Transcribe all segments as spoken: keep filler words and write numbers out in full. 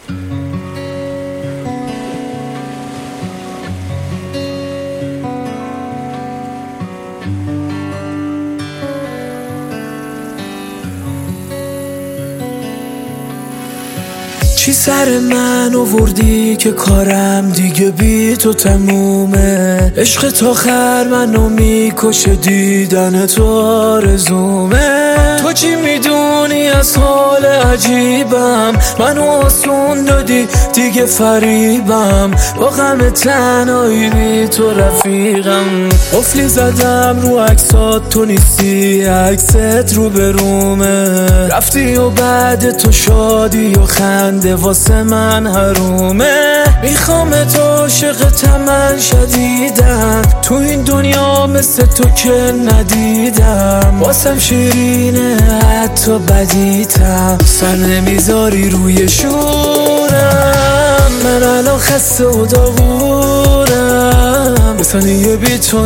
چی سر من آوردی که کارم دیگه بی تو تمومه؟ عشق تا خر منو میکشه، دیدن تو آرزومه. تو چی میدونی از حال عجیبم؟ منو آسون دادی دیگه فریبم، با غم تنهایی بی تو رفیقم. قفلی زدم رو عکسات تو نیستی، عکست رو برومه. رفتی و بعد تو شادی و خنده واسه من حرومه. میخوام تو عاشق تمن شدیدم، تو این دنیا مثل تو که ندیدم. واسم شیرینه حتی بدیتم، سر نمیذاری روی شورم. من الان خسته و داغونم، به ثانیه بی تو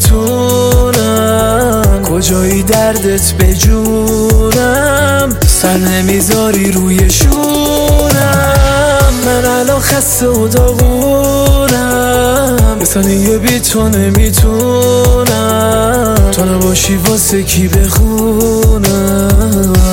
نمیتونم. کجایی دردت به جونم، سر نمیذاری روی شورم. من الان خسته و داغونم، به ثانیه بی تو نمیتونم. تو نباشی واسه کی بخونم؟